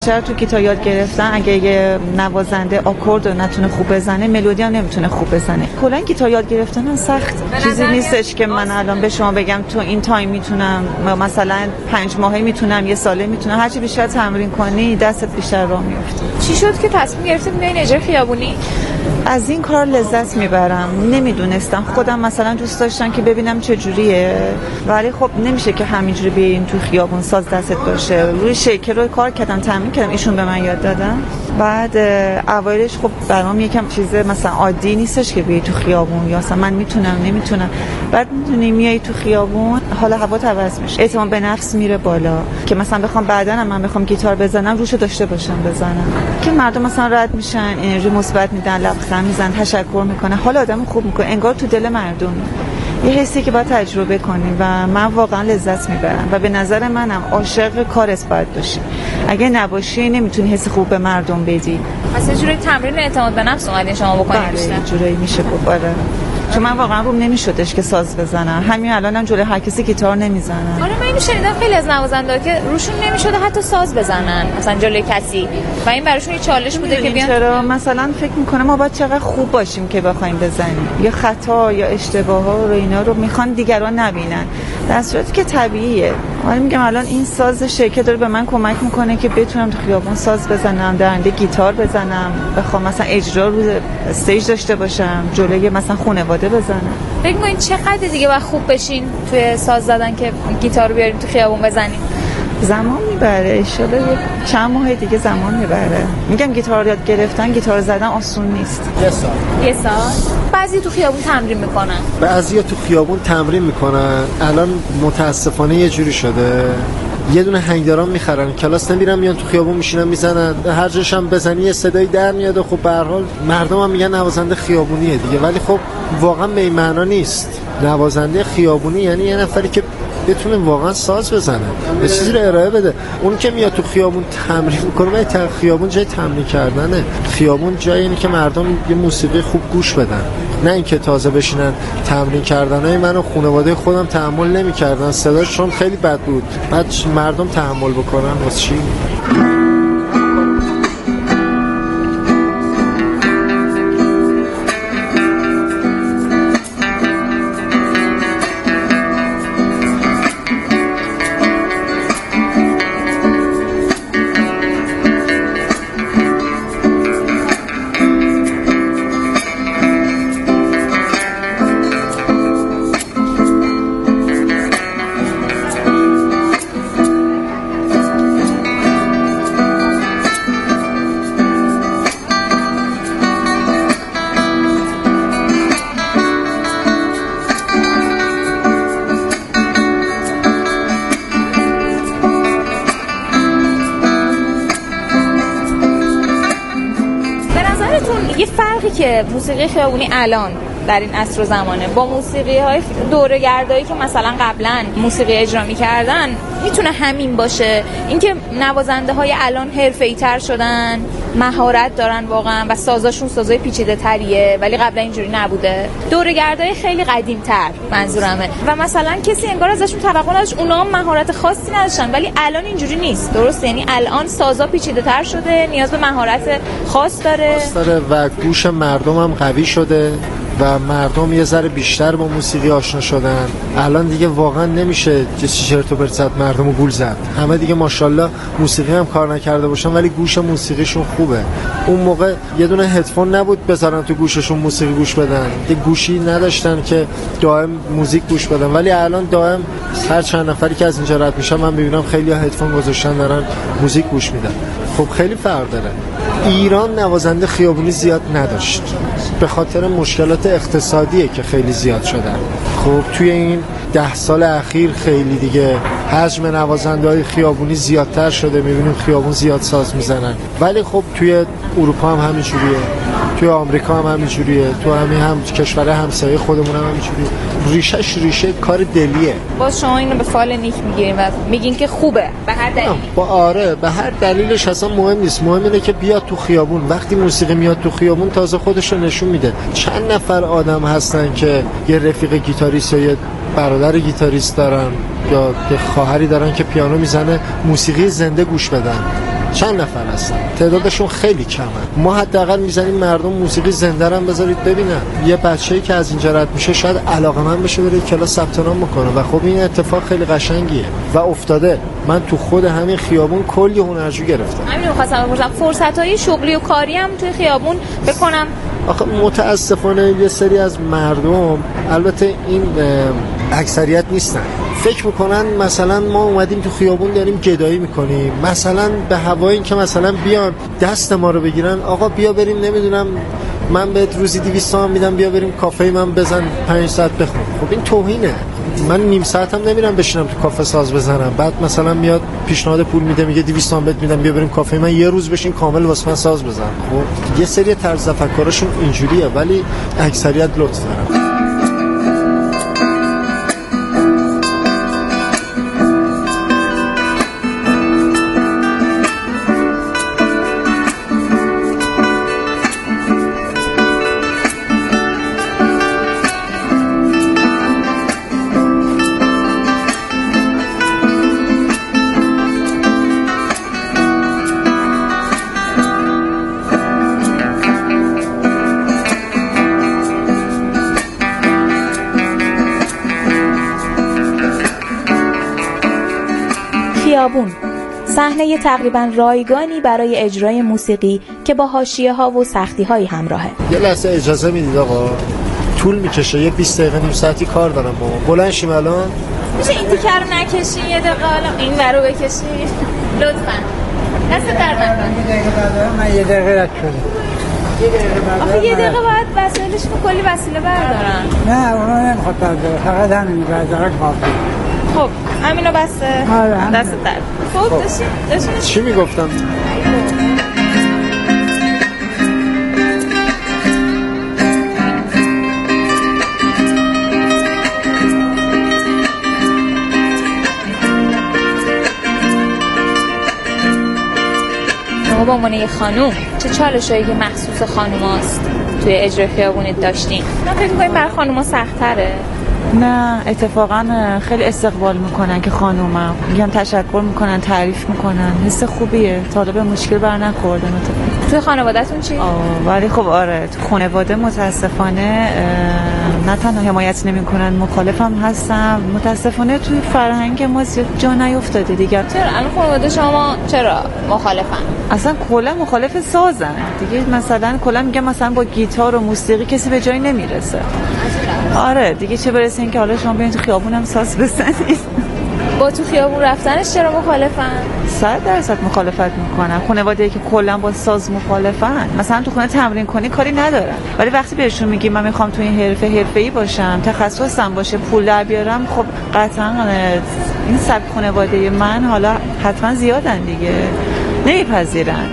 بیشتر تو گیتار یاد گرفتن اگه یه نوازنده آکورد نتونه خوب بزنه، ملودی هم نمیتونه خوب بزنه. کلا گیتار یاد گرفتن سخت چیزی نیستش که من الان به شما بگم تو این تایم میتونم، مثلا 5 ماهه میتونم، 1 ساله میتونم. هرچی بیشتر تمرین کنی دستت بیشتر راه میفته. چی شد که تصمیم گرفتی بیاین اجرای خیابونی؟ از این کار لذت میبرم. نمیدونستم، خودم مثلا دوست داشتم که ببینم چه جوریه، ولی خب نمیشه که همینجوری بیاین تو خیابون ساز دستت باشه. روی شیکر رو کار کردم، تمرین کردم، ایشون به من یاد دادن. بعد اوایلش خب برام یکم چیز مثلا عادی نیستش که بیای تو خیابون، یا مثلا من میتونم نمیتونم. بعد میدونی میای تو خیابون حالا هوا عوض میشه، اعتماد به نفس میره بالا، که مثلا بخوام بعداً من بخوام گیتار بزنم روشو داشته باشم بزنم، که مردم مثلا رد میشن، انرژی مثبت میدن، لبخند میزنن، تشکر میکنه، حال آدمو خوب میکنه، انگار تو دل مردم. یه حسی که باید تجربه کنی و من واقعا لذت میبرم و به نظر منم عاشق کارت باید باشی. اگه نباشی نمیتونی حس خوب به مردم بدی. مثلا جوری تمرین اعتماد به نفس اومدین شما بکنید بیشتر؟ بله جوری میشه باره. چون من واقعا روم نمیشدش که ساز بزنم. همین الانم جلوی هر کسی گیتار نمیزنم. آره من اینو شنیدم خیلی از نوازنده‌ها که روشون نمیشده حتی ساز بزنن مثلا جلوی کسی، و این براشون یه چالش بوده که بیان. چرا مثلا فکر میکنم ما باید چقدر خوب باشیم که بخوایم بزنیم، یا خطا یا اشتباه‌ها رو اینا رو میخوان دیگران نبینن، در صورتی که طبیعیه. آره میگم الان این ساز شیکه داره به من کمک میکنه که بتونم تو خیابون ساز بزنم، درنده گیتار بزنم، بخوام مثلا اجرا رو استیج داشته باشم، جلوی مثلا خانواده بزنم. فکر می‌کنین چقدر دیگه باید خوب بشین توی ساز زدن که گیتار رو بیاریم تو خیابون بزنیم؟ زمان میبره، اشاره چند ماه دیگه زمان میبره. میگم گیتار یاد گرفتن، گیتار زدن آسون نیست. یه سال بعضی تو خیابون تمرین میکنن، بعضیا تو خیابون تمرین میکنن. الان متاسفانه یه جوری شده یه دونه هنگداران میخرن، کلاس نمیرن، میان تو خیابون میشینن میزنن، هر جاش هم بزنی یه صدایی در میاد. خب به هر حال مردم هم میگن نوازنده خیابونیه دیگه، ولی خب واقعا به این معنا نیست. نوازنده خیابونی یعنی یه نفری که بتونه واقعا ساز بزنه، یه چیزی رو ارائه بده. اون که میاد تو خیابون تمرین میکنه، ولی خیابون جای تمرین کردنه. خیابون جایی اینه که مردم یه موسیقی خوب گوش بدن، نه اینکه تازه بشینن تمرین کردنای من و خانواده خودم تحمل نمی‌کردن، صداشون خیلی بد بود، بعد مردم تحمل بکنن واسه چی؟ یه فرقی که موسیقی خیابونی الان در این عصر و زمانه با موسیقی‌های دوره‌گردایی که مثلا قبلا موسیقی اجرا می‌کردن میتونه همین باشه، اینکه نوازنده‌های الان حرفه‌ای‌تر شدن، مهارت دارن واقعا و سازاشون سازای پیچیده‌تریه، ولی قبلا اینجوری نبوده. دوره‌گردای خیلی قدیم‌تر منظورمه، و مثلا کسی انگار ازشون توقع نداشت، اونا هم مهارت خاصی نداشتن، ولی الان اینجوری نیست. درست؟ یعنی الان سازا پیچیده‌تر شده، نیاز به مهارت خاص داره و گوش مردم هم قوی شده و مردم یه ذره بیشتر با موسیقی آشنا شدن. الان دیگه واقعا نمیشه چرت و پرت زد، مردمو گول زد. همه دیگه ماشاءالله موسیقی هم کار نکرده باشن ولی گوش موسیقیشون خوبه. اون موقع یه دونه هدفون نبود بذارن تو گوششون موسیقی گوش بدن، یه گوشی نداشتن که دائم موزیک گوش بدن، ولی الان دائم هر چند نفری که از اینجا رد میشن من میبینم خیلی ها هدفون گذاشتن دارن موزیک گوش میدن. خب خیلی فرق داره. ایران نوازنده خیابونی زیاد نداشت به خاطر مشکلات اقتصادیه که خیلی زیاد شدن. خب توی این 10 سال اخیر خیلی دیگه حجم نوازنده‌های خیابونی زیادتر شده، می‌بینیم خیابون زیاد ساز میزنن، ولی خب توی اروپا هم همینجوریه، توی آمریکا هم همینجوریه، تو هم کشور همسایه خودمون هم همینجوریه. ریشه کار دلیه. باز شما اینو به فال نیک میگیرین و میگین که خوبه به هر دلیل. آره به هر دلیلش اصلا مهم نیست، مهم اینه که بیاد تو خیابون. وقتی موسیقی میاد تو خیابون تازه خودش رو نشون میده. چند نفر آدم هستن که یه رفیق گیتاریست یا یه برادر گیتاریست دارن یا یه خواهری دارن که پیانو میزنه، موسیقی زنده گوش بدن. چند نفر هستن، تعدادشون خیلی کمه. ما حداقل میزنیم مردم موسیقی زنده رو بذارید ببینن. یه بچه‌ای که از اینجا رد میشه شاید علاقه‌مند بشه بره کلاس ثبت نام بکنه و خب این اتفاق خیلی قشنگیه و افتاده. من تو خود همین خیابون کلی هنرجو گرفتم. همین رو خواستم بپرسم، فرصت‌های شغلی و کاری هم توی خیابون بکنم. آخه متاسفانه یه سری از مردم، البته این اکثریت نیستن، فکر میکنن مثلا ما اومدیم تو خیابون داریم گدایی میکنیم، مثلا به هوای این که مثلا بیان دست ما رو بگیرن، آقا بیا بریم نمیدونم من بهت روزی 200 تومن میدم بیا بریم کافه من بزن 5 ساعت بخون. خب این توهینه. من نیم ساعت هم نمیرم بشینم تو کافه ساز بزنم، بعد مثلا میاد پیشنهاد پول میده میگه 200 تومن بهت میدم بیا بریم کافه من یه روز بشین کامل واسه من ساز بزن. خب یه سری طرز تفکرشون اینجوریه ولی اکثریت لطف دارن. خیابون، صحنه تقریبا رایگانی برای اجرای موسیقی که با حاشیه‌ها و سختی‌هایی همراهه. یه لحظه اجازه میدید آقا؟ طول میکشه، یه 20 دقیقه نیم ساعتی کار دارم با. بلند شیم الان؟ میشه این تیکه رو نکشی یه دقیقه حالا این ورو بکشی؟ لطفاً. دست در نکن. من یه دقیقه رد شده. آخه یه دقیقه باید وسایلش رو کلی وسیله بردارن. نه اونا نمیخواد برداره، فقط همین برداره کافی. خب همینو بسته. آره دست در. خب داشتین چی میگفتم؟ شما به عنوان یه خانوم چه چالشایی که مخصوص خانوماست توی اجرای خیابونی داشتین؟ من فکر می‌کنم برای خانوما سخت‌تره. نه اتفاقا خیلی استقبال میکنن که خانومم، میگن تشکر میکنن، تعریف میکنن، حس خوبیه. تا حالا به مشکل بر نخوردم. توی خانواده‌تون چی؟ ولی خب آره تو خانواده متاسفانه نه تنها حمایت نمیکنن، مخالفم هستم. متاسفانه توی فرهنگ ما زیاد جا نیافتاده دیگه. چرا الان خانواده شما چرا مخالفن؟ اصلا کلا مخالف سازن دیگه. مثلا کلا میگم مثلا با گیتار و موسیقی کسی به جایی نمیرسه. آره دیگه چه برسه این که حالا شما بیاین تو خیابونم ساز بزنید. با تو خیابون رفتنش چرا مخالفن؟ 100% مخالفت میکنن. خانواده‌ای که کلا با ساز مخالفن، مثلا تو خونه تمرین کنی کاری ندارن، ولی وقتی بهشون میگی من میخوام تو این حرفه‌ای باشم، تخصصم باشه، پول در بیارم، خب قطعا این سبک خانواده من حالا حتما زیادن دیگه، نمیپذیرن.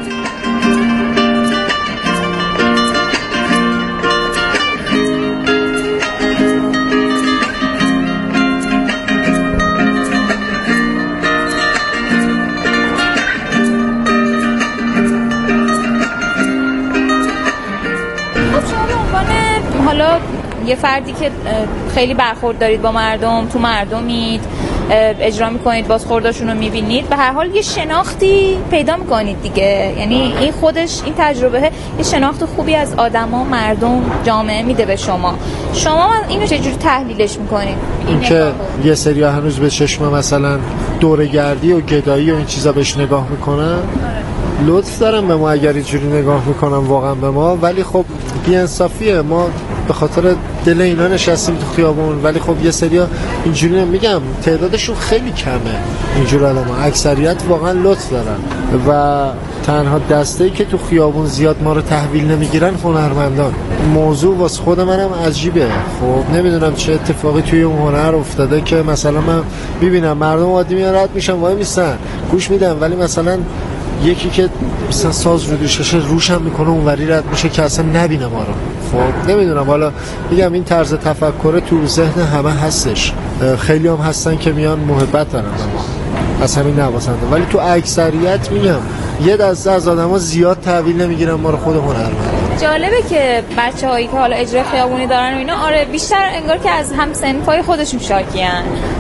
حالا یه فردی که خیلی برخورد دارید با مردم، تو مردمید، اجرا میکنید، بازخورداشون رو میبینید، به هر حال یه شناختی پیدا میکنید دیگه. یعنی این خودش، این تجربه یه شناخت خوبی از آدما، مردم، جامعه میده به شما. شما اینو چجوری تحلیلش میکنید؟ این که یه سری هنوز به چشم مثلا دوره‌گردی و گدایی و این چیزا بهش نگاه میکنن. لطف دارم به ما اگر اینجوری نگاه میکنم واقعا به ما، ولی خب بی‌انصافیه. ما به خاطر دل اینا نشستیم تو خیابون، ولی خب یه سریا اینجوری نمیگم، تعدادشون خیلی کمه اینجور آدما. اکثریت واقعا لطف دارن و تنها دسته‌ای که تو خیابون زیاد ما رو تحویل نمیگیرن هنرمندان. موضوع واسه خود منم عجیبه. خب نمیدونم چه اتفاقی توی اون هنر افتاده که مثلا من ببینم مردم عادی میان رد میشن وای میستن گوش میدن، ولی مثلا یکی که مثلا ساز رو دوششه روشم میکنه اونوری رد میشه که اصلا نبینه ما رو. خب نمیدونم، حالا میگم این طرز تفکر تو ذهن همه هستش. خیلی هم هستن که میان محبت دارن از همین نوازنده، ولی تو اکثریت میگم یه دسته از آدما زیاد تحویل نمیگیرن ما رو خود هنرمند. جالبه که بچه‌هایی که حالا اجرا خیابونی دارن و اینا، آره بیشتر انگار که از هم صنفای خودشون شاکیان.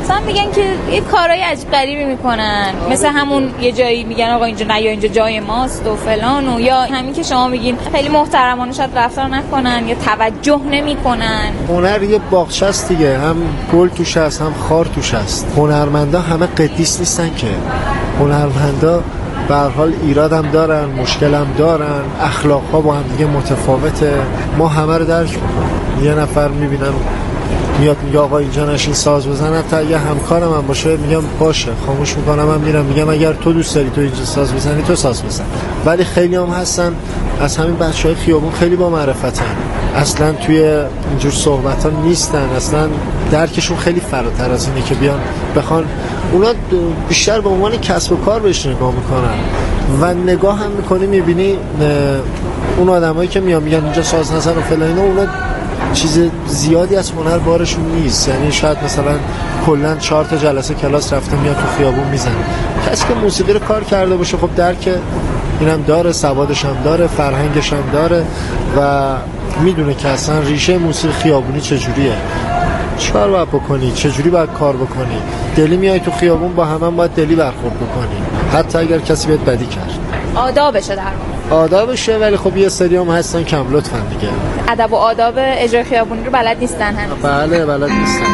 مثلا میگن که یه کارهای عجیب غریبی میکنن، مثل همون یه جایی میگن آقا اینجا نه یا اینجا جای ماست و فلان، و یا همین که شما میگین خیلی محترمانه شاید رفتار نکنن یا توجه نمیکنن. هنر یه باغچه است دیگه، هم گل توش هست هم خار توش هست. هنرمندا همه قدیس نیستن که. هنرمندا به هر حال ایراد هم دارن، مشکل هم دارن، اخلاق ها با هم دیگه متفاوته. ما همه رو درک میکنیم. یه نفر میبینم میاد میگه آقا اینجا نشین ساز بزن، حتی اگه همکارم هم باشه میگم باشه، خاموش میکنم، من میرم میگم اگر تو دوست داری تو اینجا ساز بزنی تو ساز بزن. ولی خیلی هم هستن از همین بچهای خیابون خیلی با معرفتن، اصلا توی اینجور صحبت ها نیستن، اصلا درکشون خیلی فراتر از اینه که بیان بخوان. اونا بیشتر به عنوان کسب و کار بهش نگاه میکنن و نگاه هم میکنی میبینی اون آدمایی که میان میگن اینجا ساز نزن و فلان، اونا چیز زیادی از هنر بارشون نیست. یعنی شاید مثلا کلا 4 تا جلسه کلاس رفته میاد تو خیابون میزنه. کسی که موسیقی رو کار کرده باشه خب درک اینم داره، سوادش هم داره، فرهنگش هم داره و میدونه که اصلا ریشه موسیقی خیابونی چجوریه، چیکار باید بکنی، چجوری باید کار بکنی. دلی میای تو خیابون با همه باید دلی برخورد بکنی، حتی اگر کسی بهت بدی کرد. آدابشه در واقع. آدابشه، ولی خب یه سری هم هستن کم لطفن دیگه. ادب و آداب اجرای خیابونی رو بلد نیستن هنوز. بله بلد نیستن.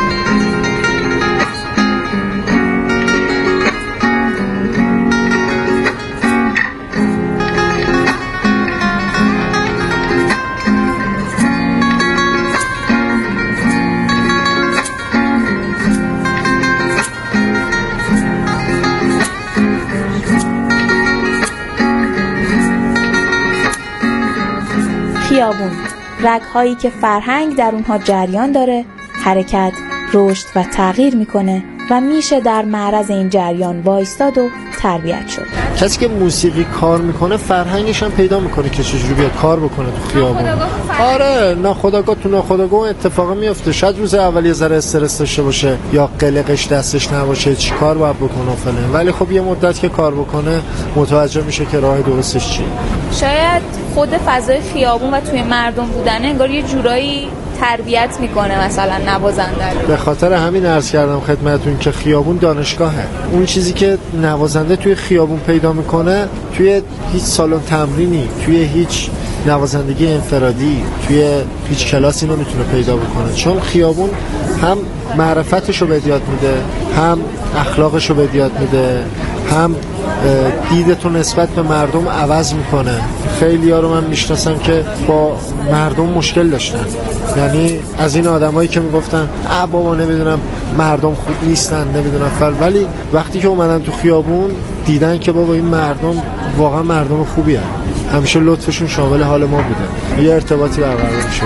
خیابون، رگ‌هایی که فرهنگ در اونها جریان داره، حرکت، رشد و تغییر میکنه و میشه در معرض این جریان وایستاد و تربیت شد. کسی که موسیقی کار میکنه فرهنگش هم پیدا میکنه که چجوری بیاد کار بکنه تو خیابون. آره ناخودآگاه تو ناخودآگاه اتفاقا میفته. شاید روز اول یه ذره استرس داشته باشه یا قلقش دستش نباشه چی کار باید بکنه فلان، ولی خب یه مدت که کار بکنه متوجه میشه که راه درستش چیه. شاید خود فضای خیابون و توی مردم بودن انگار یه جورایی تربیت میکنه مثلا نوازنده رو. به خاطر همین عرض کردم خدمتتون که خیابون دانشگاهه. اون چیزی که نوازنده توی خیابون پیدا میکنه توی هیچ سالن تمرینی، توی هیچ نوازندگی انفرادی، توی هیچ کلاسی نمیتونه پیدا بکنه، چون خیابون هم معرفتشو به یاد میده، هم اخلاقشو به یاد میده، هم دیدتون نسبت به مردم عوض میکنه. خیلی ها رو من میشناسم که با مردم مشکل داشتن، یعنی از این آدمایی که میگفتن بابا نمیدونم مردم خوب نیستن نمیدونم ولی وقتی که اومدن تو خیابون دیدن که بابا این مردم واقعا مردم خوبی هستن، همیشه لطفشون شامل حال ما بوده، یه ارتباطی برقرار میشه.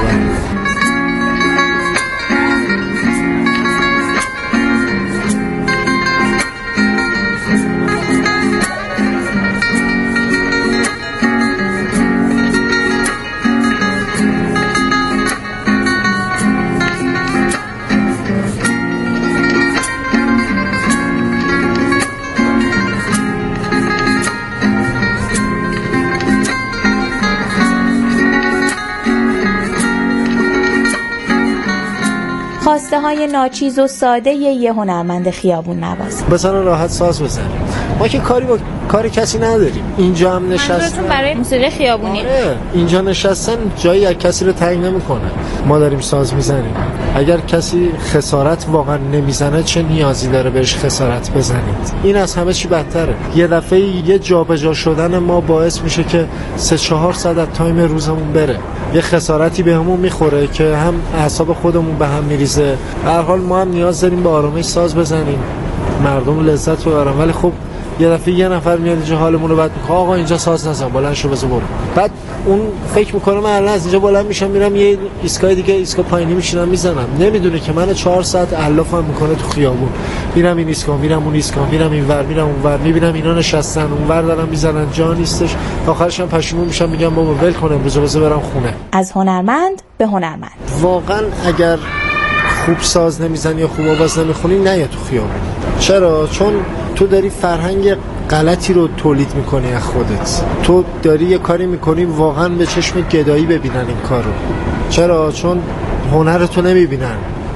خواسته های ناچیز و ساده یه هنرمند خیابون نواز. مثلا راحت ساز بزنیم، ما که کاری با کار کسی نداریم. اینجا هم نشستن برای موسیقی خیابونی. آره اینجا نشستن جایی از کسی رو تعیین نمیکنه. ما داریم ساز میزنیم، اگر کسی خسارت واقعا نمیزنه چه نیازی داره بهش خسارت بزنید؟ این از همه چی بدتره. یه دفعه یه جابجا شدن ما باعث میشه که 3-4 ساعت از تایم روزمون بره. یه خسارتی بهمون میخوره که هم اعصاب خودمون به هم میریزه. به هر حال ما هم نیاز داریم به آرامش ساز بزنیم، مردم لذت ببرن، ولی خب یه دفعه یه نفر میاد اینجا حالمون رو بد میکنه، آقا اینجا ساز نزن، بلند شو بزن برو. بعد اون فکر میکنه من الان از اینجا بلند میشم میرم یه ایستگاه دیگه، ایستگاه پایینی میشینم میزنم، نمیدونه که من 4 ساعت علافم میکنه تو خیابون. میرم این ایستگاه، میرم اون ایستگاه، میرم اینور، میرم اونور، میبینم اینا نشستن اونور دارن میزنن، جا نیستش. آخرش هم پشیمون میشم میگم بابا ول کن امروز بذار برم خونه. از هنرمند به هنرمند. واقعا اگر خوب ساز نمیزنی یا خوب آواز نمیخونی نیا تو خیابون. چرا؟ چون تو داری فرهنگ غلطی رو تولید میکنی از خودت. تو داری یه کاری میکنی واقعا به چشم گدایی ببینن این کارو. چرا؟ چون هنر تو نمیبینن،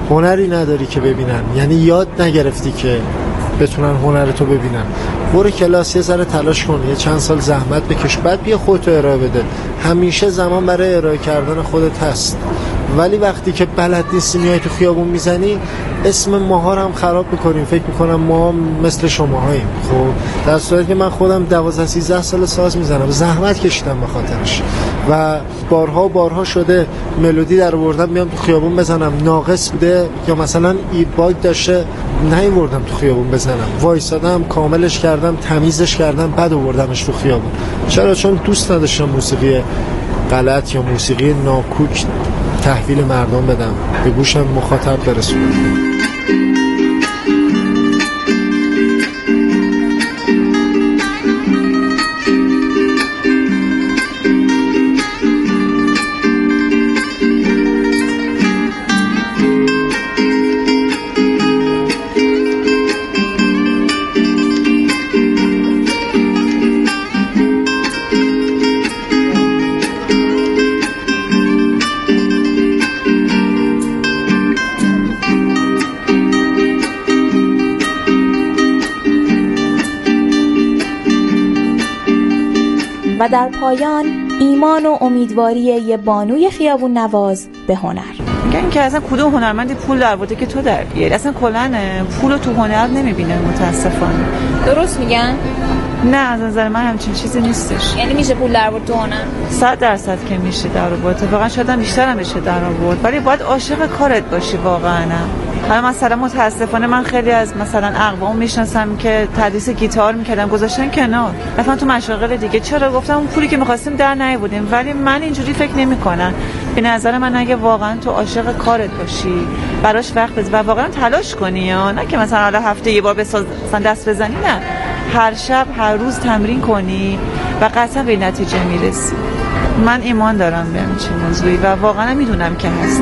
هنری نداری که ببینن، یعنی یاد نگرفتی که بتونن هنرتو ببینن. برو کلاس، یه ذره تلاش کن، یه چند سال زحمت بکش، بعد بیا خودتو ارائه بده. همیشه زمان برای ارائه کردن خودت هست، ولی وقتی که بلد نیستی میای تو خیابون میزنی، اسم ماها رو هم خراب میکنیم. فکر میکنم ما مثل شماهاییم. خب در صورتی که من خودم 12-13 سال ساز میزنم، زحمت کشیدم به خاطرش و بارها شده ملودی در آوردم بیام تو خیابون بزنم، ناقص بوده یا مثلا باگ داشته نیاوردم تو خیابون بزنم، وایسادم کاملش کردم، تمیزش کردم، بعد آوردمش تو خیابون. چرا؟ چون دوست نداشتم موسیقی غلط یا موسیقی ناکوک تحویل مردم بدم، به گوش مخاطب برسونم. و در پایان ایمان و امیدواری یه بانوی خیابون نواز به هنر. میگن که اصلا کدوم هنرمندی پول درآورده که تو در بیاری؟ اصلا کلا پول رو تو هنر نمیبینه متاسفانه. درست میگن؟ نه از نظر من همچین چیزی نیستش. یعنی میشه پول درآورد تو هنر؟ 100% که میشه درآورد، واقعا شاید هم بیشتر هم بشه درآورد، ولی باید عاشق کارت باشی واقعا. حالا مثلا متاسفانه من خیلی از مثلا اقوام میشناسم که تدریس گیتار میکردم گذاشتن کنار، رفتن تو مشاغل دیگه. چرا؟ گفتم اون پولی که می‌خواستیم در نیاوردیم. ولی من اینجوری فکر نمی‌کنم. به نظر من اگه واقعا تو عاشق کارت باشی، براش وقت بذاری و واقعا تلاش کنی، یا نه که مثلا حالا هفته یه بار مثلا دست بزنی، نه، هر شب هر روز تمرین کنی و قطعا به نتیجه میرسی. من ایمان دارم به همین موضوعی و واقعا میدونم که هست.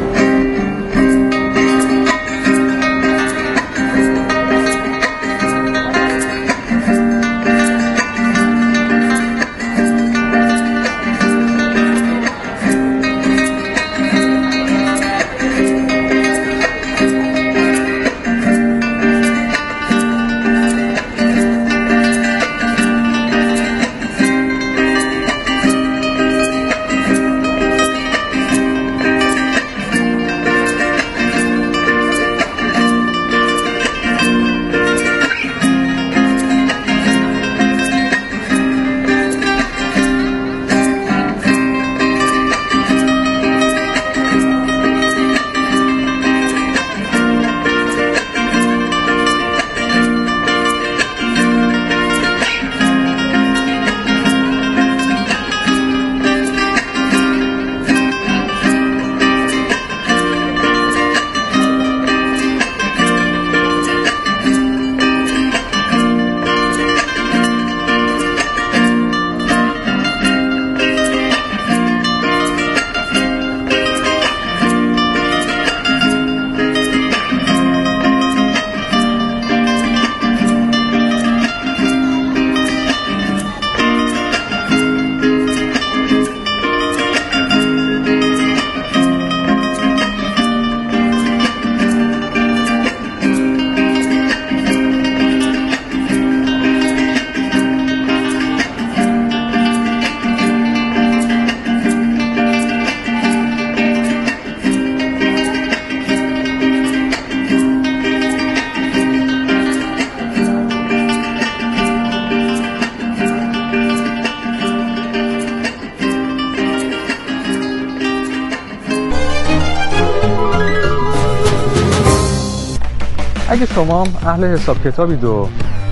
اگه شما اهل حساب کتابید و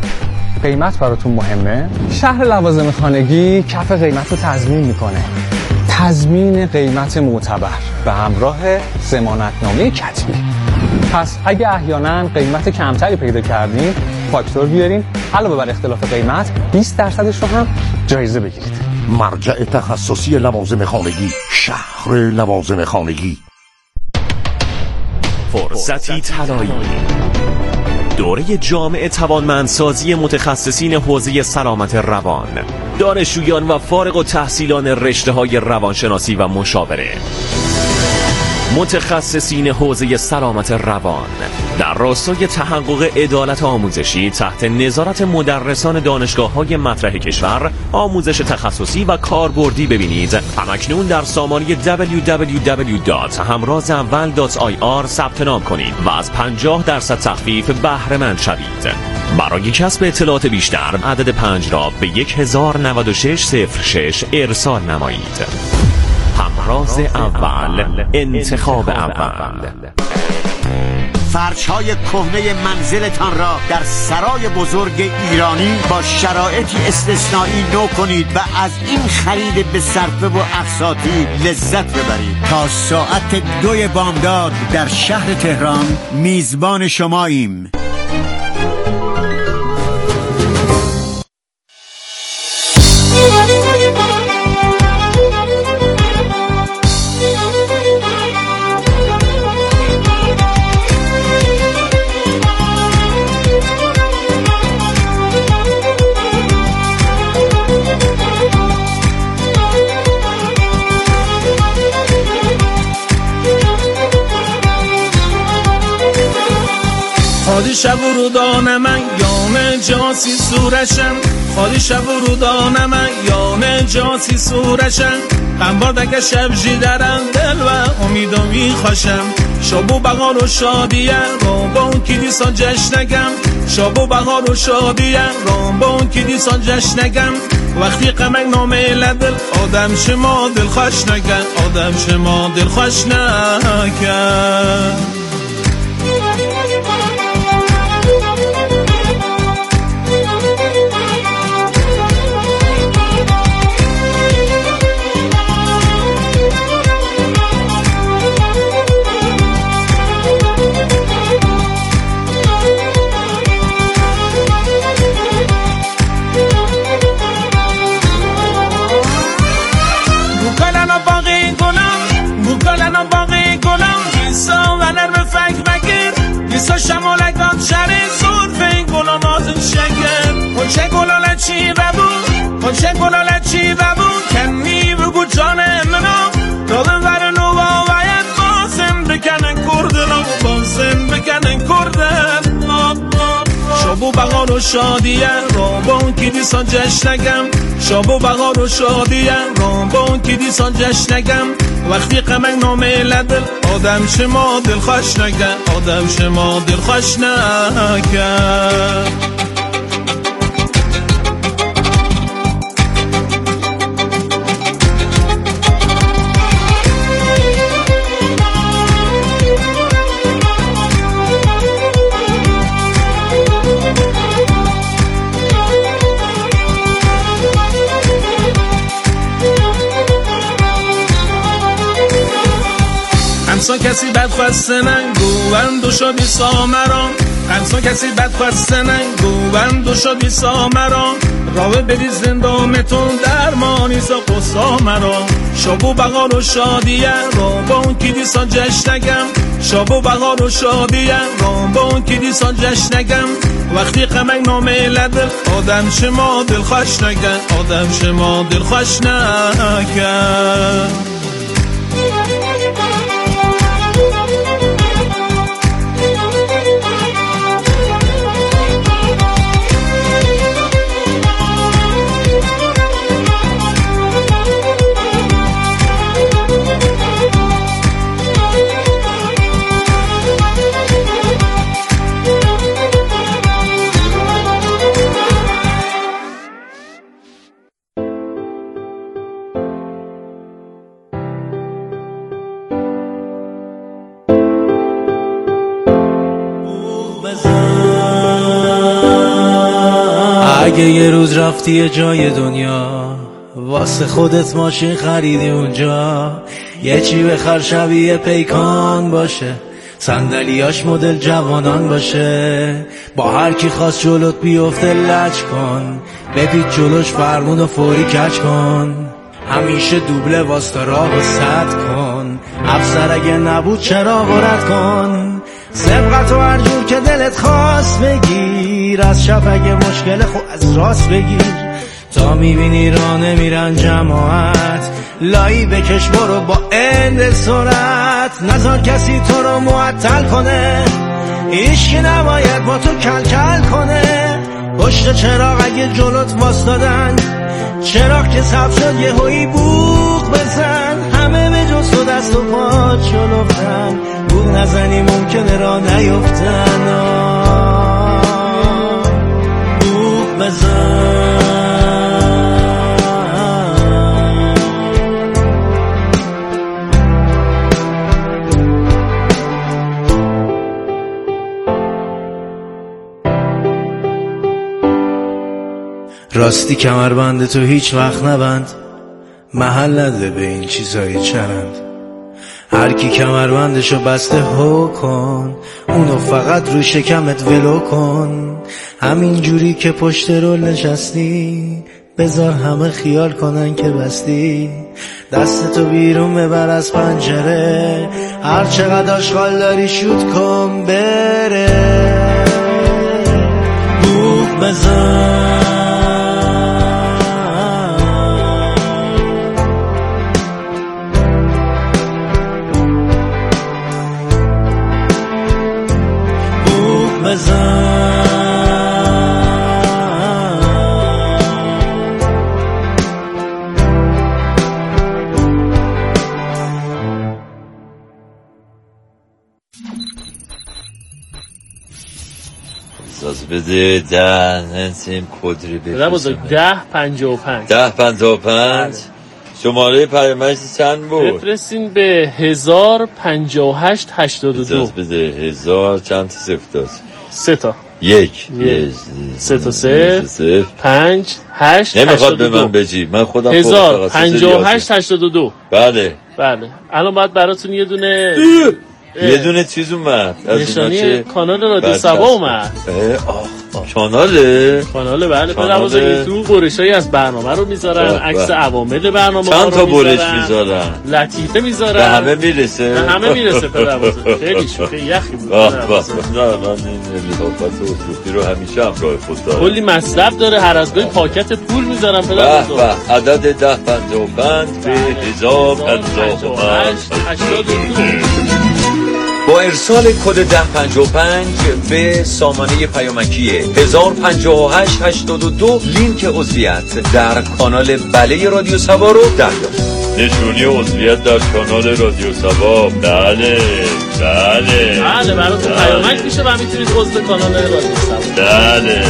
قیمت براتون مهمه، شهر لوازم خانگی کف قیمت رو تضمین میکنه. تضمین قیمت معتبر به همراه ضمانتنامه کتبی. پس اگه احیانا قیمت کمتری پیدا کردین، فاکتور بیارین، علاوه بر اختلاف قیمت 20% رو هم جایزه بگیرید. مرجع تخصصی لوازم خانگی، شهر لوازم خانگی. فرصتی طلایی، دوره جامع توانمندسازی متخصصین حوزه سلامت روان، دانشجویان و فارغ التحصیلان رشته‌های روانشناسی و مشاوره. متخصصین حوزه سلامت روان در راستای تحقق عدالت آموزشی تحت نظارت مدرسان دانشگاه‌های مطرح کشور آموزش تخصصی و کاربردی ببینید. همکنون در سامانه www.hamrazaawal.ir ثبت نام کنید و از 50% تخفیف بهره مند شوید. برای کسب اطلاعات بیشتر عدد 5 را به 109606 ارسال نمایید. همراز اول، انتخاب اول. فرش‌های کهنه منزلتان را در سرای بزرگ ایرانی با شرایطی استثنایی نو کنید و از این خرید به صرفه و اقساطی لذت ببرید. تا ساعت 2 بامداد در شهر تهران میزبان شماییم. خالی شب و رودان من یام جاسی سورشم، خالی شب و رودان من یام جاسی سورشم، قنبار دکه شب جیدرم دل و امیدو میخواشم. شب و بغار و شادیه رام با اون کلیسان جشنگم، شب و بغار و شادیه رام با اون کلیسان جشنگم. وقتی قمک نامه لدل آدم شما دل خوش نگن، آدم شما دل خوش نگن. شمالگان شری زور فین گلا نازن شگر کنچه گلاله چی ببون کنچه گلاله چی ببون کنی بگو جانه منو دادن ورنو باید بازم بکنن کردن بازم بکنن کردن. شابو بغار و شادیه رام با اون کلیسان جشنگم، شابو بغار و شادیه رام با اون کلیسان جشنگم. وقتی قمک نامه لدل آدم شما دل خوش نگن، آدم شما دل خوش نگن. همسان کسی بدخواسته نگو بندو شو بی سامران، همسان کسی بدخواسته نگو بندو شو بی سامران. راوه بری زندامتون درمانی سا قصا مرا. شابو بغار و شادیه رام با اون کلیسان جشنگم، شابو بغار و شادیه رام با اون کلیسان جشنگم. وقتی قمک نامه لدل آدم شما دل خوش نگن، آدم شما دل خوش نگن. اگه یه روز رفتی یه جای دنیا واسه خودت ماشین خریدی اونجا، یه چی بخر شبیه پیکان باشه، صندلیاش مدل جوانان باشه، با هر کی خواست جلوت بیفته لج کن، بپیچ جلوش فرمون و فوری کج کن، همیشه دوبله واستا راه و سد کن، افسر اگه نبود چرا رد کن، سبقت و هر جور که دلت خواست بگیر، از شب اگه مشکل خود از راست بگیر، تا میبینی راه نمیرن جماعت، لایی بکش برو با اند سرعت، نذار کسی تو رو معطل کنه، ایشکی نباید با تو کل کل کنه. پشت چراغ اگه جلوت واسدادن، چراغ که سبز شد یه هوی بوق بزن، همه به جز تو دست و پا چلوفتن، بوق نزنی ممکنه را نیفتن، بوق بزن. راستی کمربند تو هیچ وقت نبند، محل نده به این چیزای چرند. هر کی کمربندشو بسته هو کن، اونو فقط رو شکمت ولو کن. همین جوری که پشت رول نشستی، بذار همه خیال کنن که بستی. دستتو بیرون ببر از پنجره، هر چقدر آشغال داری شوت کن بره. بوق بزن اجازه بده 10 نسیم کدری بفرستم. 10:55 شماره پیامک چند بود؟ بفرستین به 105882. اجازه بده 1000 چند تا صفر داشت؟ 3 تا 1 3 تا 0 5 8 نمیخواد به من بجی، من خودم 105882. بله الان باید براتون یه دونه چیز اومد، نشانی کانال رادیو سبا اومد. کاناله بله. پدر تو برشایی از برنامه رو میذارن، عکس عوامل برنامه چند تا برش میذارن، لطیفه میذارن، به همه میرسه پدر خیلی شوخی یخی بود. من این لطافت اصوفی رو همیشه همراه خود دارم، کلی مصرف داره، هر از گاهی پاکت پول میذارن پدر بزرگ. عدد 1055 به 105882 با ارسال کد 1055 به سامانه پیامکی 105882 لینک عضویت در کانال بله رادیو سبا رو دریافت. نشونی عضویت در کانال رادیو سبا. بله براتون پیامک میشه و میتونید عضو کانال رادیو سبا. بله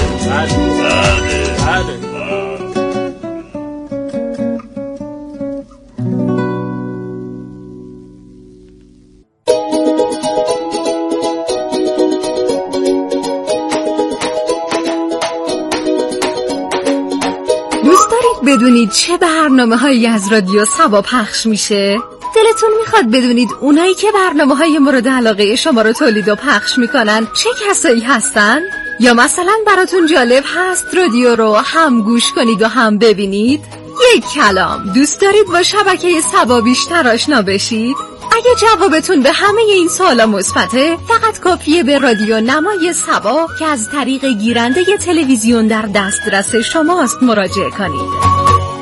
بدونید چه برنامه‌هایی از رادیو سبا پخش میشه؟ دلتون میخواد بدونید اونایی که برنامه‌های مورد علاقه شما رو تولید و پخش میکنن چه کسایی هستن؟ یا مثلا براتون جالب هست رادیو رو هم گوش کنید و هم ببینید؟ یک کلام، دوست دارید با شبکه سبا بیشتر آشنا بشید؟ اگه جوابتون به همه این سوالا مثبته، فقط کافیه به رادیو نمای سبا که از طریق گیرنده تلویزیون در دسترس شماست مراجعه کنید.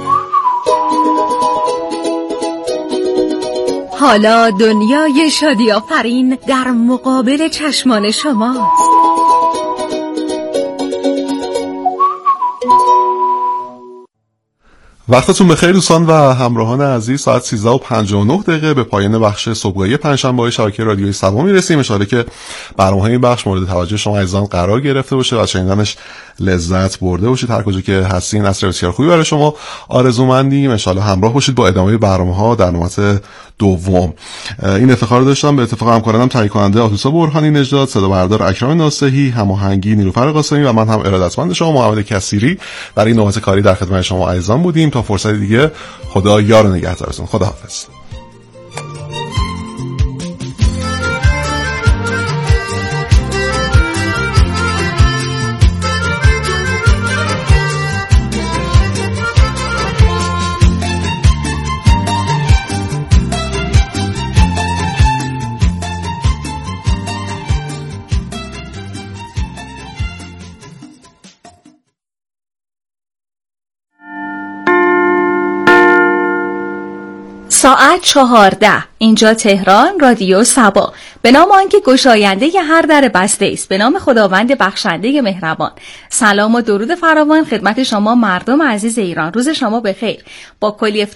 حالا دنیای شادی آفرین در مقابل چشمان شماست. وقتتون بخیر دوستان و همراهان عزیز. ساعت 13:59 به پایان بخش صبحگاهی پنجشنبه شبکه رادیوی سبا میرسیم. ان شاءالله که برنامه این بخش مورد توجه شما عزیزان قرار گرفته باشه و شنیدنش لذت برده باشید. هر کجا که هستین عصر بسیار خوبی برای شما آرزومندیم. ان شاءالله همراه باشید با ادامه برنامه‌ها در نوبت دوم. این افتخار داشتم به اتفاق همکارانم تهیه کننده آتوسا برهانی نژاد، صدا بردار اکرم ناصحی، هماهنگی نیلوفر قاسمی و من هم ارادتمند شما محمد کثیری در این نوبت کاری در خدمت شما عزیزان بودیم. تا فرصت دیگه خدا یار و نگهدارتون. خداحافظ. ساعت 14. اینجا تهران، رادیو سبا. به نام آنکه گشاینده هر در بسته است، به نام خداوند بخشنده مهربان. سلام و درود فراوان خدمت شما مردم عزیز ایران. روز شما بخیر. با کلی